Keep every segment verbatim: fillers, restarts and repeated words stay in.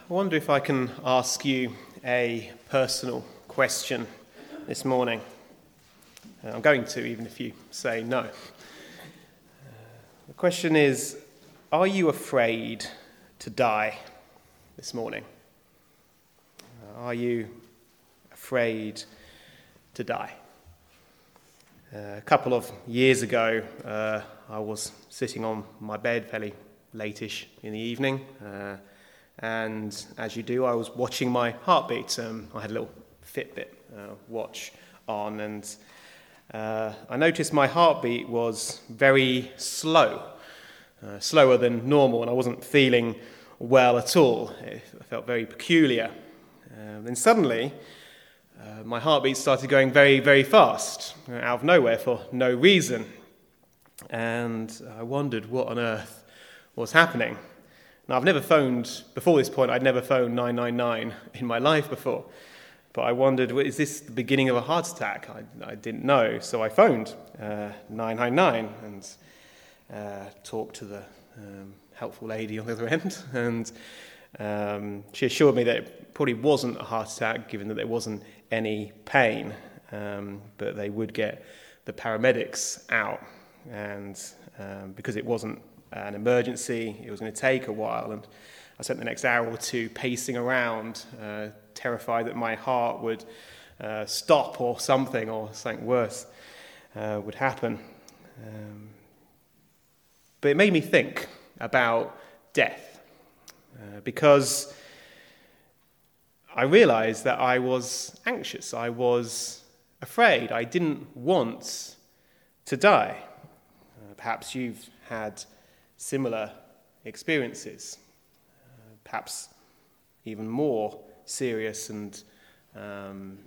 I wonder if I can ask you a personal question this morning. Uh, I'm going to, even if you say no. Uh, the question is, are you afraid to die this morning? Uh, are you afraid to die? Uh, a couple of years ago, uh, I was sitting on my bed fairly late-ish in the evening, uh, and as you do, I was watching my heartbeat. Um, I had a little Fitbit uh, watch on, and uh, I noticed my heartbeat was very slow, uh, slower than normal, and I wasn't feeling well at all. I felt very peculiar. Uh, then suddenly, uh, my heartbeat started going very, very fast, out of nowhere for no reason, and I wondered what on earth was happening. Now, I've never phoned, before this point, I'd never phoned nine nine nine in my life before. But I wondered, well, is this the beginning of a heart attack? I, I didn't know, so I phoned uh, nine nine nine and uh, talked to the um, helpful lady on the other end. And um, she assured me that it probably wasn't a heart attack, given that there wasn't any pain. Um, but they would get the paramedics out. And um, because it wasn't an emergency, it was going to take a while, and I spent the next hour or two pacing around, uh, terrified that my heart would uh, stop or something, or something worse uh, would happen. Um, but it made me think about death, uh, because I realized that I was anxious, I was afraid, I didn't want to die. Uh, perhaps you've had similar experiences, uh, perhaps even more serious and um,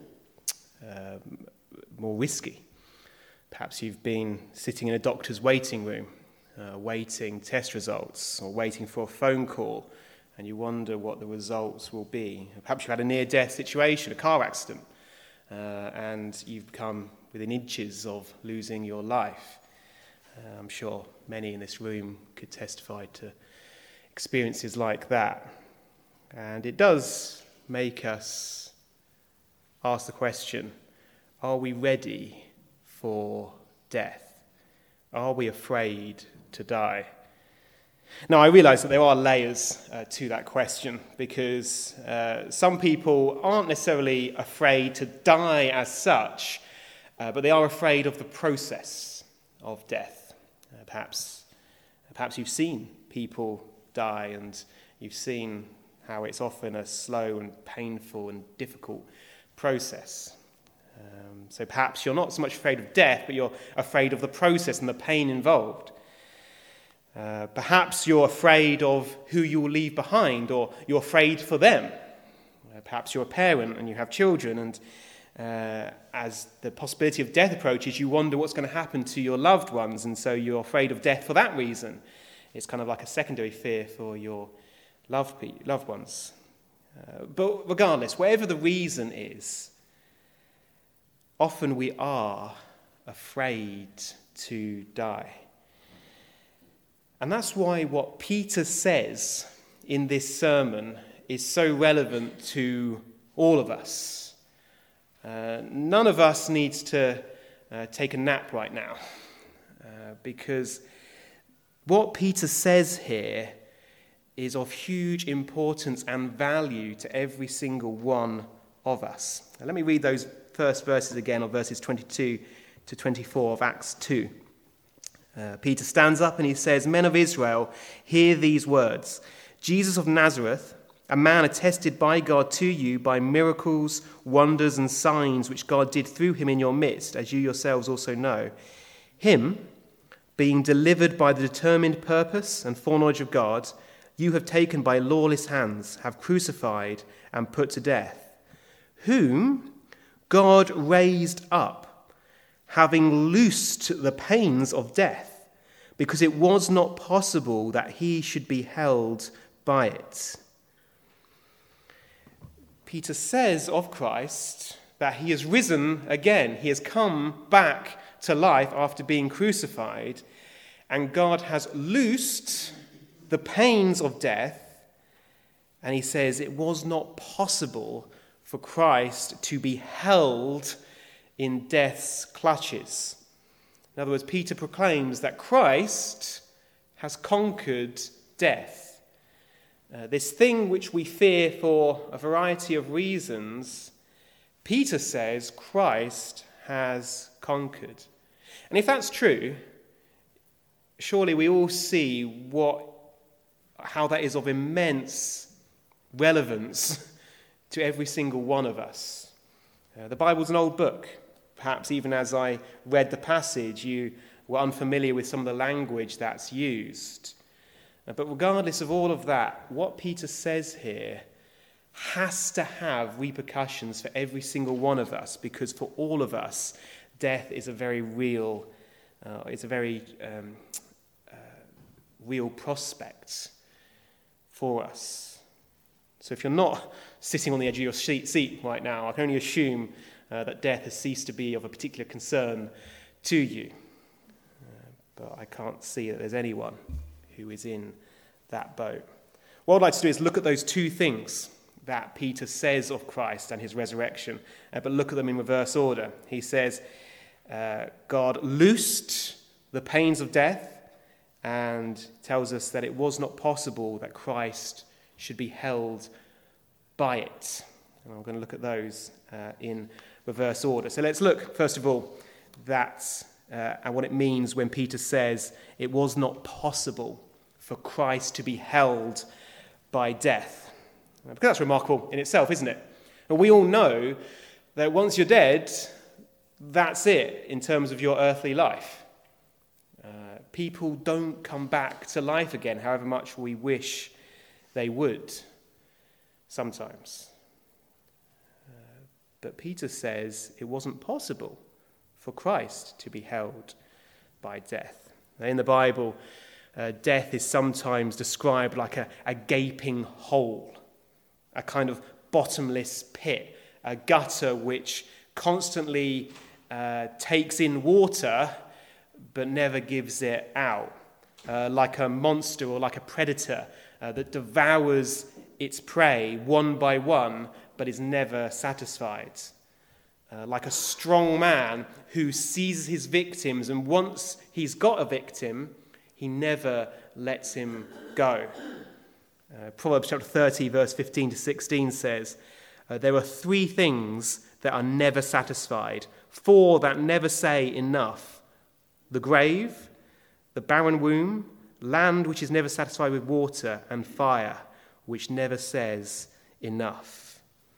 uh, more risky. Perhaps you've been sitting in a doctor's waiting room, uh, waiting test results, or waiting for a phone call, and you wonder what the results will be. Perhaps you've had a near-death situation, a car accident, uh, and you've come within inches of losing your life. Uh, I'm sure many in this room could testify to experiences like that. And it does make us ask the question, are we ready for death? Are we afraid to die? Now, I realise that there are layers uh, to that question, because uh, some people aren't necessarily afraid to die as such, uh, but they are afraid of the process of death. Uh, perhaps, perhaps you've seen people die, and you've seen how it's often a slow and painful and difficult process. Um, so perhaps you're not so much afraid of death, but you're afraid of the process and the pain involved. Uh, perhaps you're afraid of who you will leave behind, or you're afraid for them. Uh, perhaps you're a parent and you have children, and Uh, as the possibility of death approaches, you wonder what's going to happen to your loved ones, and so you're afraid of death for that reason. It's kind of like a secondary fear for your loved, pe- loved ones. Uh, but regardless, whatever the reason is, often we are afraid to die. And that's why what Peter says in this sermon is so relevant to all of us. Uh, none of us needs to uh, take a nap right now, uh, because what Peter says here is of huge importance and value to every single one of us. Now, let me read those first verses again, of verses twenty-two to twenty-four of Acts two. Uh, Peter stands up and he says, "Men of Israel, hear these words. Jesus of Nazareth, a man attested by God to you by miracles, wonders, and signs which God did through him in your midst, as you yourselves also know. Him, being delivered by the determined purpose and foreknowledge of God, you have taken by lawless hands, have crucified and put to death, whom God raised up, having loosed the pains of death, because it was not possible that he should be held by it." Peter says of Christ that he has risen again. He has come back to life after being crucified, and God has loosed the pains of death And he says it was not possible for Christ to be held in death's clutches. In other words, Peter proclaims that Christ has conquered death. Uh, this thing which we fear for a variety of reasons, Peter says Christ has conquered. And if that's true, surely we all see what, how that is of immense relevance to every single one of us. Uh, the Bible's an old book. Perhaps even as I read the passage, you were unfamiliar with some of the language that's used. Uh, but regardless of all of that, what Peter says here has to have repercussions for every single one of us, because for all of us, death is a very real, uh, it's a very um, uh, real prospect for us. So if you're not sitting on the edge of your seat right now, I can only assume uh, that death has ceased to be of a particular concern to you. Uh, but I can't see that there's anyone who is in that boat. What I'd like to do is look at those two things that Peter says of Christ and his resurrection, uh, but look at them in reverse order. He says, uh, God loosed the pains of death and tells us that it was not possible that Christ should be held by it. And I'm going to look at those uh, in reverse order. So let's look, first of all, that, uh, at what it means when Peter says it was not possible for Christ to be held by death. Because that's remarkable in itself, isn't it? And we all know that once you're dead, that's it in terms of your earthly life. Uh, people don't come back to life again, however much we wish they would, sometimes. Uh, but Peter says it wasn't possible for Christ to be held by death. Now, in the Bible, uh, death is sometimes described like a, a gaping hole, a kind of bottomless pit, a gutter which constantly uh, takes in water but never gives it out, uh, like a monster or like a predator Uh, that devours its prey one by one, but is never satisfied. Uh, like a strong man who seizes his victims, and once he's got a victim, he never lets him go. Uh, Proverbs chapter thirty, verse fifteen to sixteen says, uh, there are three things that are never satisfied, four that never say enough: the grave, the barren womb, land which is never satisfied with water, and fire which never says enough.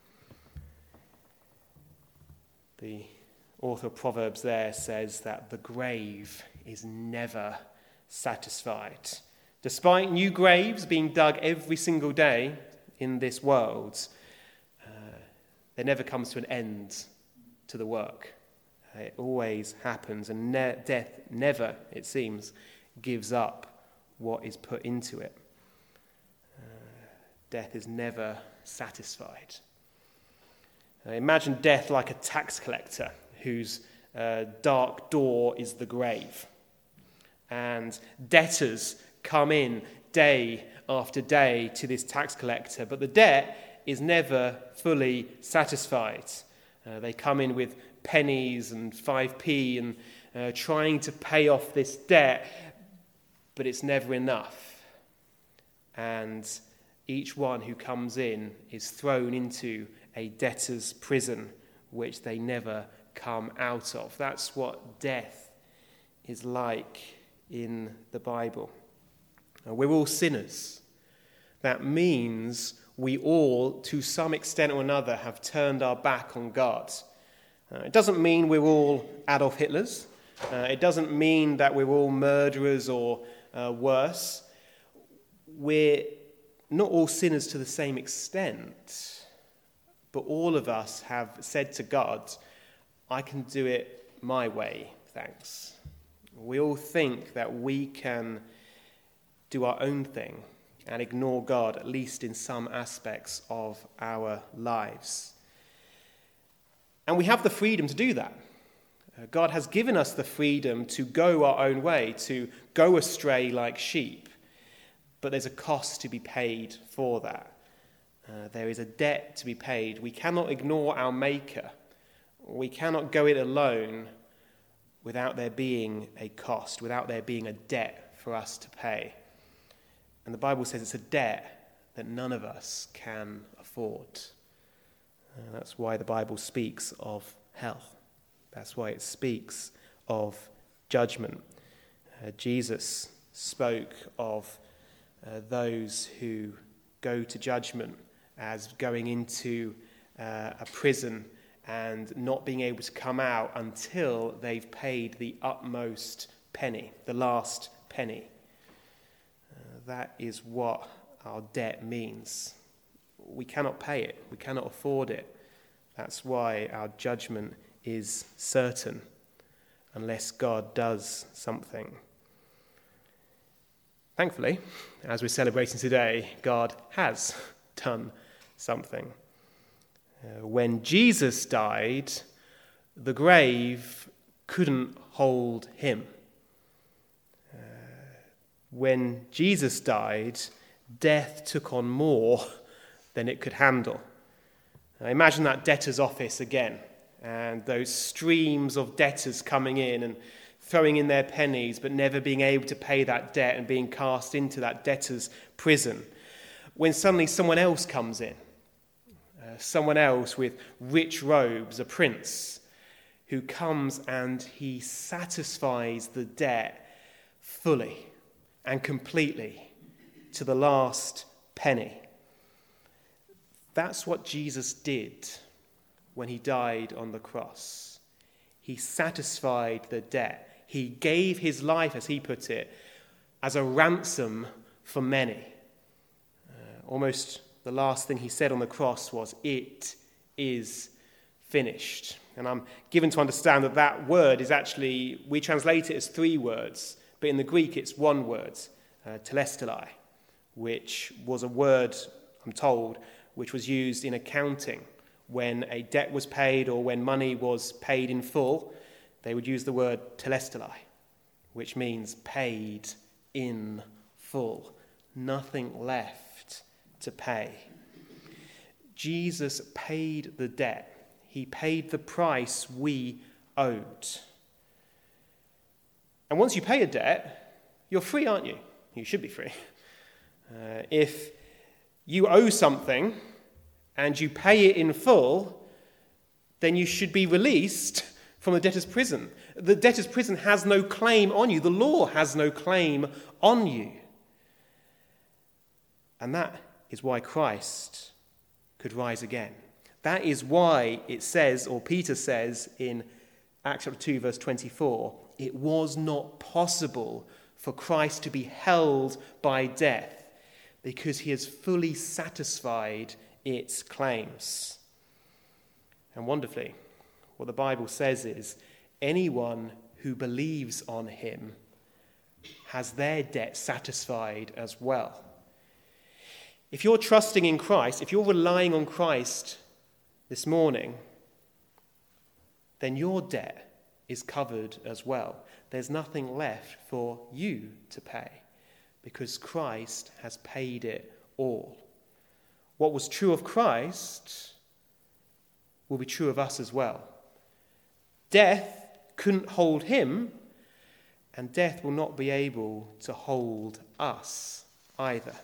The author of Proverbs there says that the grave is never satisfied. Despite new graves being dug every single day in this world, uh, there never comes to an end to the work. Uh, it always happens, and ne- death never, it seems, gives up what is put into it. Uh, death is never satisfied. Uh, imagine death like a tax collector whose uh, dark door is the grave. And debtors come in day after day to this tax collector, but the debt is never fully satisfied. Uh, they come in with pennies and five p and uh, trying to pay off this debt, but it's never enough. And each one who comes in is thrown into a debtor's prison, which they never come out of. That's what death is like in the Bible. Now, we're all sinners. That means we all, to some extent or another, have turned our back on God. Uh, it doesn't mean we're all Adolf Hitlers. Uh, it doesn't mean that we're all murderers or uh, worse. We're not all sinners to the same extent, but all of us have said to God, I can do it my way, thanks. We all think that we can do our own thing and ignore God, at least in some aspects of our lives. And we have the freedom to do that. Uh, God has given us the freedom to go our own way, to go astray like sheep. But there's a cost to be paid for that. Uh, there is a debt to be paid. We cannot ignore our Maker. We cannot go it alone without there being a cost, without there being a debt for us to pay. And the Bible says it's a debt that none of us can afford. Uh, that's why the Bible speaks of hell. That's why it speaks of judgment. Uh, Jesus spoke of uh, those who go to judgment as going into uh, a prison and not being able to come out until they've paid the utmost penny, the last penny. Uh, that is what our debt means. We cannot pay it. We cannot afford it. That's why our judgment is certain unless God does something. Thankfully, as we're celebrating today, God has done something. Uh, when Jesus died, the grave couldn't hold him. Uh, when Jesus died, death took on more than it could handle. Now, imagine that debtor's office again, and those streams of debtors coming in and throwing in their pennies, but never being able to pay that debt and being cast into that debtor's prison. When suddenly someone else comes in, uh, someone else with rich robes, a prince, who comes and he satisfies the debt fully and completely to the last penny. That's what Jesus did when he died on the cross. He satisfied the debt. He gave his life, as he put it, as a ransom for many. Uh, almost the last thing he said on the cross was, "It is finished." And I'm given to understand that that word is actually, we translate it as three words, but in the Greek it's one word, uh, telestelai, which was a word, I'm told, which was used in accounting. When a debt was paid or when money was paid in full, they would use the word telestelai, which means paid in full. Nothing left to pay. Jesus paid the debt. He paid the price we owed. And once you pay a debt, you're free, aren't you? You should be free. Uh, if you owe something and you pay it in full, then you should be released from the debtor's prison. The debtor's prison has no claim on you. The law has no claim on you. And that is why Christ could rise again. That is why it says, or Peter says in Acts chapter two, verse twenty-four, it was not possible for Christ to be held by death because he has fully satisfied its claims. And wonderfully, what the Bible says is anyone who believes on him has their debt satisfied as well. If you're trusting in Christ, if you're relying on Christ this morning, then your debt is covered as well. There's nothing left for you to pay because Christ has paid it all. What was true of Christ will be true of us as well. Death couldn't hold him, and death will not be able to hold us either.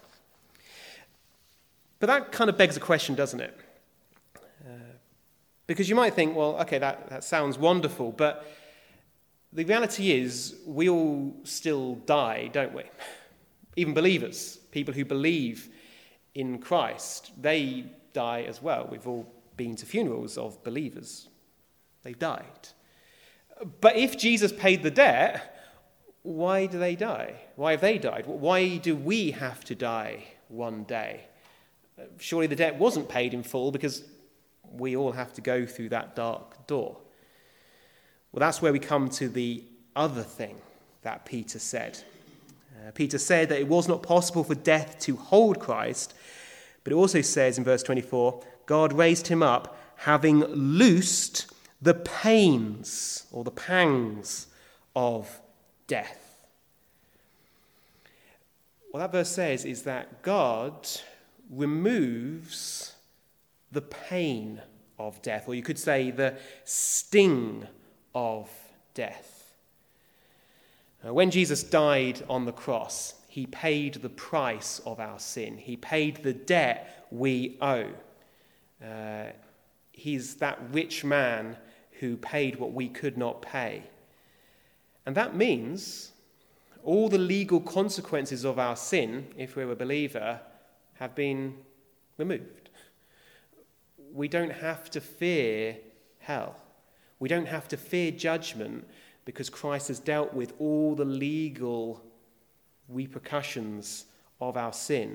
But that kind of begs a question, doesn't it? Uh, because you might think, well, okay, that, that sounds wonderful, but the reality is we all still die, don't we? Even believers, people who believe in Christ, they die as well. We've all been to funerals of believers. They've died. But if Jesus paid the debt, why do they die? Why have they died? Why do we have to die one day? Surely the debt wasn't paid in full because we all have to go through that dark door. Well, that's where we come to the other thing that Peter said. Uh, Peter said that it was not possible for death to hold Christ, but it also says in verse twenty-four, God raised him up, having loosed the pains or the pangs of death. What that verse says is that God removes the pain of death, or you could say the sting of death. Uh, when Jesus died on the cross, he paid the price of our sin. He paid the debt we owe. Uh, he's that rich man who paid what we could not pay. And that means all the legal consequences of our sin, if we're a believer, have been removed. We don't have to fear hell. We don't have to fear judgment because Christ has dealt with all the legal repercussions of our sin.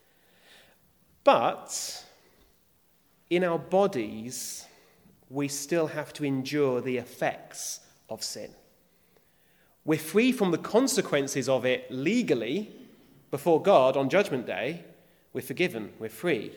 But in our bodies, we still have to endure the effects of sin. We're free from the consequences of it legally before God on Judgment Day. We're forgiven, we're free.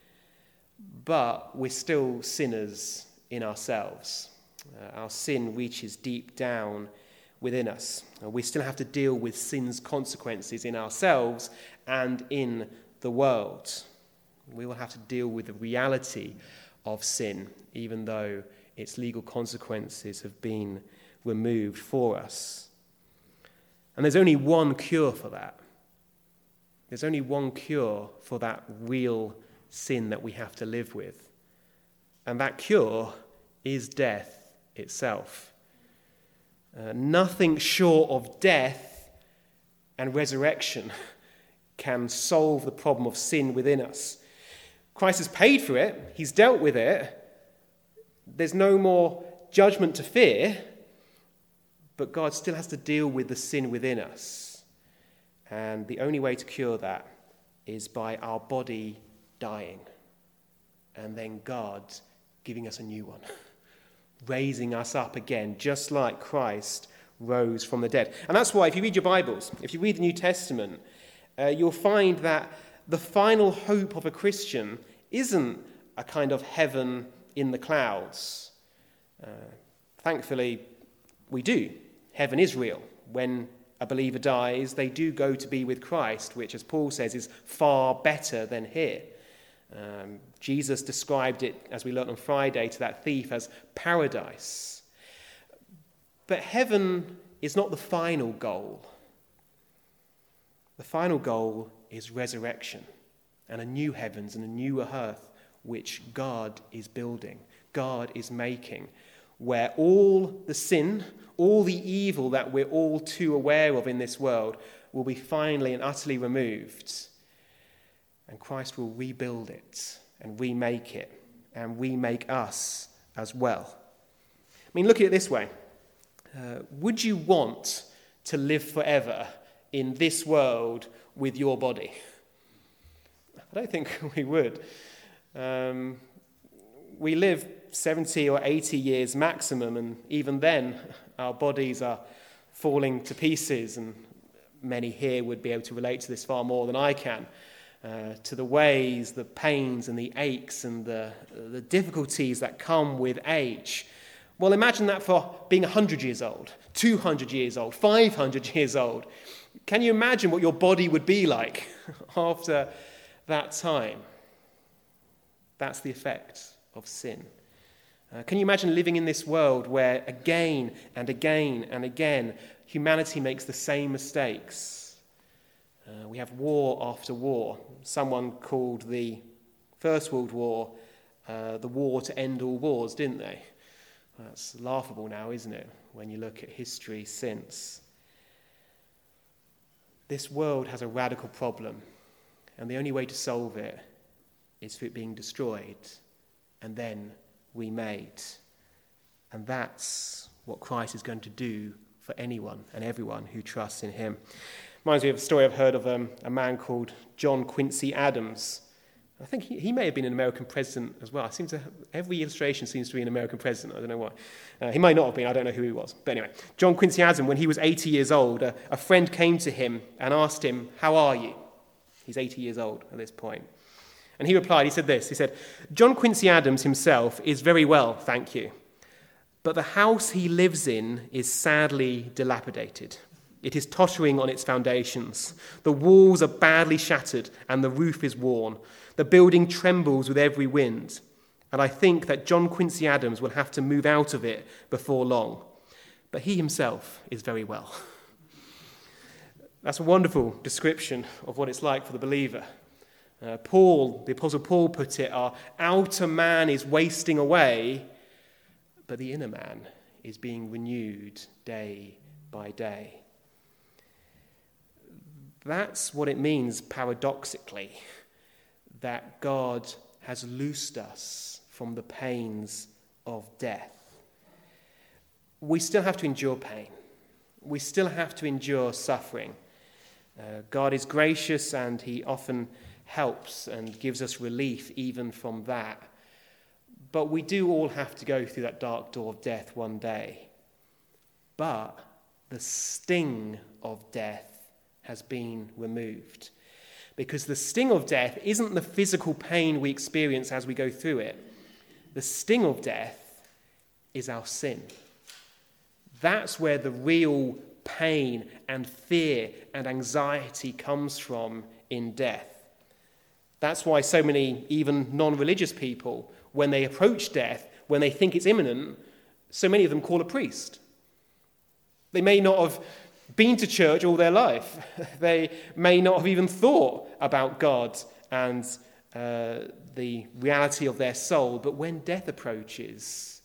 But we're still sinners in ourselves. Uh, our sin reaches deep down within us. Uh, we still have to deal with sin's consequences in ourselves and in the world. We will have to deal with the reality of sin, even though its legal consequences have been removed for us. And there's only one cure for that. There's only one cure for that real sin that we have to live with. And that cure is death itself. Uh, nothing short of death and resurrection can solve the problem of sin within us. Christ has paid for it. He's dealt with it. There's no more judgment to fear, but God still has to deal with the sin within us. And the only way to cure that is by our body dying, and then God giving us a new one, raising us up again, just like Christ rose from the dead. And that's why, if you read your Bibles, if you read the New Testament, uh, you'll find that the final hope of a Christian isn't a kind of heaven in the clouds. Uh, thankfully, we do. Heaven is real. When a believer dies, they do go to be with Christ, which, as Paul says, is far better than here. Um, Jesus described it, as we learned on Friday, to that thief as paradise. But heaven is not the final goal. The final goal is resurrection and a new heavens and a new earth which God is building, God is making, where all the sin, all the evil that we're all too aware of in this world will be finally and utterly removed. And Christ will rebuild it and remake it and remake us as well. I mean, look at it this way. Uh, would you want to live forever in this world with your body? I don't think we would. Um, we live seventy or eighty years maximum, and even then our bodies are falling to pieces, and many here would be able to relate to this far more than I can, uh, to the ways, the pains and the aches and the, the difficulties that come with age. Well, imagine that for being one hundred years old, two hundred years old, five hundred years old. Can you imagine what your body would be like after that time? That's the effect of sin. Uh, can you imagine living in this world where again and again and again humanity makes the same mistakes? Uh, we have war after war. Someone called the First World War uh, the war to end all wars, didn't they? That's laughable now, isn't it, when you look at history since. This world has a radical problem, and the only way to solve it is for it being destroyed and then remade. And that's what Christ is going to do for anyone and everyone who trusts in him. Reminds me of a story I've heard of um, a man called John Quincy Adams. I think he, he may have been an American president as well. I seem to have, every illustration seems to be an American president. I don't know why. Uh, he might not have been. I don't know who he was. But anyway, John Quincy Adams, when he was eighty years old, uh, a friend came to him and asked him, "How are you?" He's eighty years old at this point. And he replied, he said this, he said, "John Quincy Adams himself is very well, thank you. But the house he lives in is sadly dilapidated. It is tottering on its foundations. The walls are badly shattered and the roof is worn. The building trembles with every wind. And I think that John Quincy Adams will have to move out of it before long. But he himself is very well. That's a wonderful description of what it's like for the believer. Uh, Paul, the Apostle Paul put it, our outer man is wasting away, but the inner man is being renewed day by day. That's what it means, paradoxically, that God has loosed us from the pains of death. We still have to endure pain. We still have to endure suffering. Uh, God is gracious and he often helps and gives us relief even from that. But we do all have to go through that dark door of death one day. But the sting of death has been removed. Because the sting of death isn't the physical pain we experience as we go through it. The sting of death is our sin. That's where the real pain and fear and anxiety comes from in death. That's why so many, even non-religious people, when they approach death, when they think it's imminent, so many of them call a priest. They may not have been to church all their life. They may not have even thought about God and uh, the reality of their soul. But when death approaches,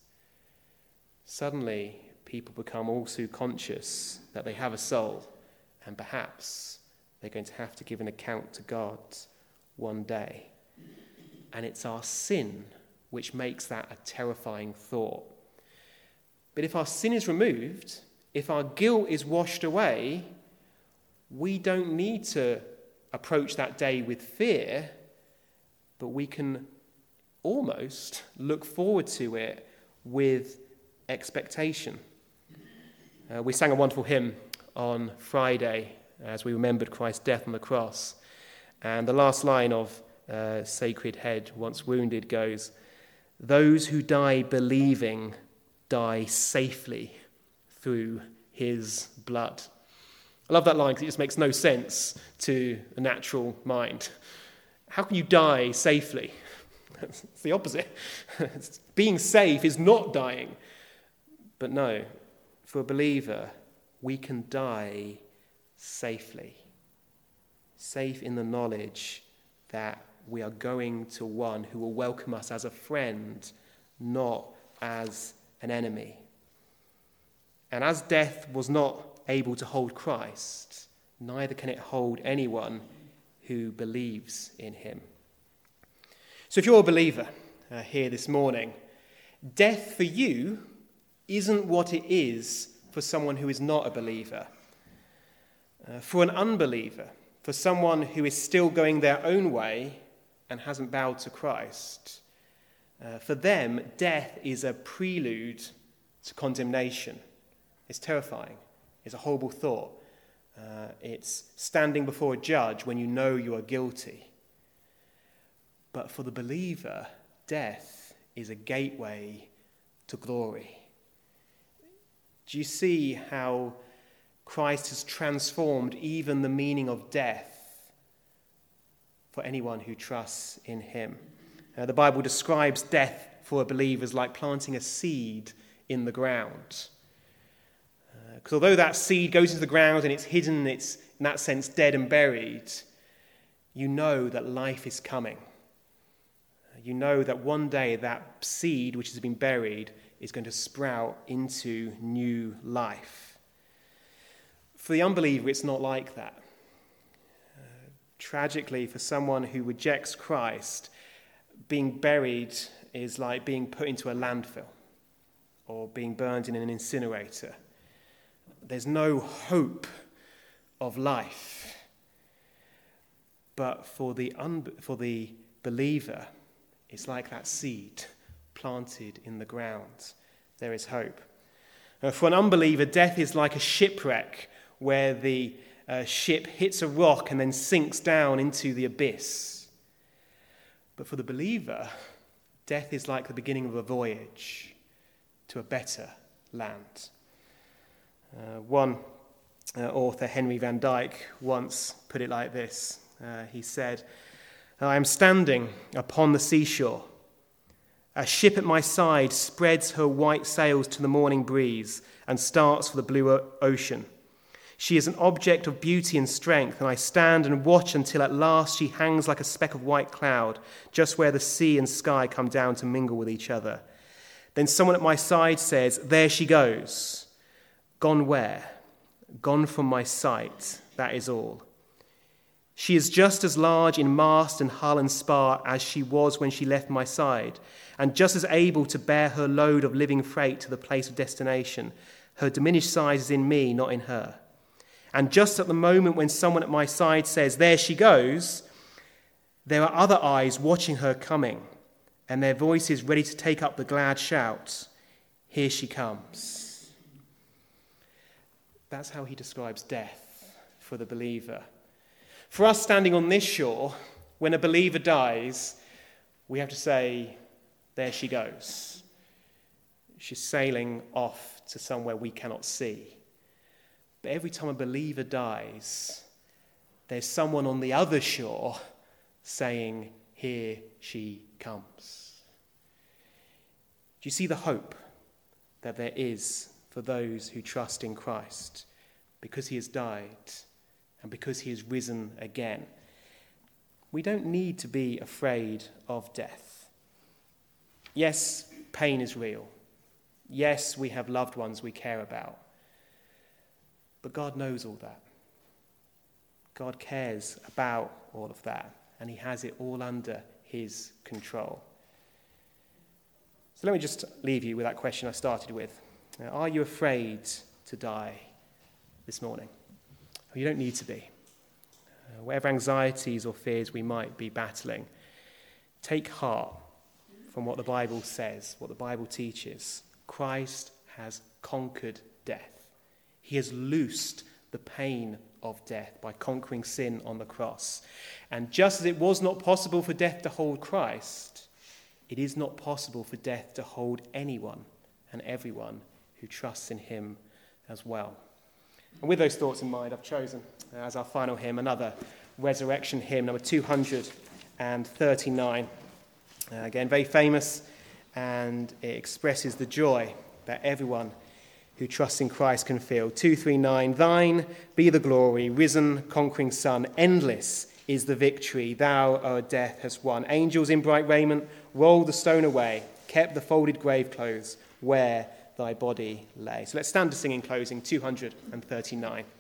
suddenly people become all too conscious that they have a soul, and perhaps they're going to have to give an account to God one day. And it's our sin which makes that a terrifying thought. But if our sin is removed, if our guilt is washed away, we don't need to approach that day with fear, but we can almost look forward to it with expectation. Uh, we sang a wonderful hymn on Friday as we remembered Christ's death on the cross. And the last line of uh, Sacred Head, Once Wounded, goes, "Those who die believing die safely through his blood." I love that line because it just makes no sense to the natural mind. How can you die safely? It's the opposite. Being safe is not dying. But no, for a believer, we can die safely. Safe in the knowledge that we are going to one who will welcome us as a friend, not as an enemy. And as death was not able to hold Christ, neither can it hold anyone who believes in him. So if you're a believer uh, here this morning, death for you isn't what it is for someone who is not a believer. Uh, for an unbeliever, for someone who is still going their own way and hasn't bowed to Christ, uh, for them, death is a prelude to condemnation. It's terrifying. It's a horrible thought. Uh, it's standing before a judge when you know you are guilty. But for the believer, death is a gateway to glory. Do you see how Christ has transformed even the meaning of death for anyone who trusts in him? Uh, the Bible describes death for a believer as like planting a seed in the ground. Because uh, although that seed goes into the ground and it's hidden, it's in that sense dead and buried, you know that life is coming. You know that one day that seed which has been buried is going to sprout into new life. For the unbeliever, it's not like that. Uh, tragically, for someone who rejects Christ, being buried is like being put into a landfill or being burned in an incinerator. There's no hope of life. But for the un- for the believer, it's like that seed planted in the ground. There is hope. Uh, for an unbeliever, death is like a shipwreck where the uh, ship hits a rock and then sinks down into the abyss. But for the believer, death is like the beginning of a voyage to a better land. Uh, one uh, author Henry Van Dyke once put it like this. Uh, he said, "I am standing upon the seashore. A ship at my side spreads her white sails to the morning breeze and starts for the blue o- ocean. She is an object of beauty and strength, and I stand and watch until at last she hangs like a speck of white cloud, just where the sea and sky come down to mingle with each other. Then someone at my side says, 'There she goes.' Gone where? Gone from my sight, that is all. She is just as large in mast and hull and spar as she was when she left my side, and just as able to bear her load of living freight to the place of destination. Her diminished size is in me, not in her. And just at the moment when someone at my side says, 'There she goes,' there are other eyes watching her coming, and their voices ready to take up the glad shout, 'Here she comes.'" That's how he describes death for the believer. For us standing on this shore, when a believer dies, we have to say, "There she goes." She's sailing off to somewhere we cannot see. But every time a believer dies, there's someone on the other shore saying, "Here she comes." Do you see the hope that there is for those who trust in Christ because he has died and because he has risen again? We don't need to be afraid of death. Yes, pain is real. Yes, we have loved ones we care about. But God knows all that. God cares about all of that, and he has it all under his control. So let me just leave you with that question I started with. Now, are you afraid to die this morning? Well, you don't need to be. Uh, whatever anxieties or fears we might be battling, take heart from what the Bible says, what the Bible teaches. Christ has conquered death. He has loosed the pain of death by conquering sin on the cross. And just as it was not possible for death to hold Christ, it is not possible for death to hold anyone and everyone who trusts in him as well. And with those thoughts in mind, I've chosen uh, as our final hymn another resurrection hymn, number two hundred thirty-nine. Uh, again, very famous, and it expresses the joy that everyone who trusts in Christ can feel. two thirty-nine, "Thine be the glory, risen, conquering Son, endless is the victory thou o'er death hast won. Angels in bright raiment rolled the stone away, kept the folded grave clothes where thy body lay." So let's stand to sing in closing, two hundred thirty-nine.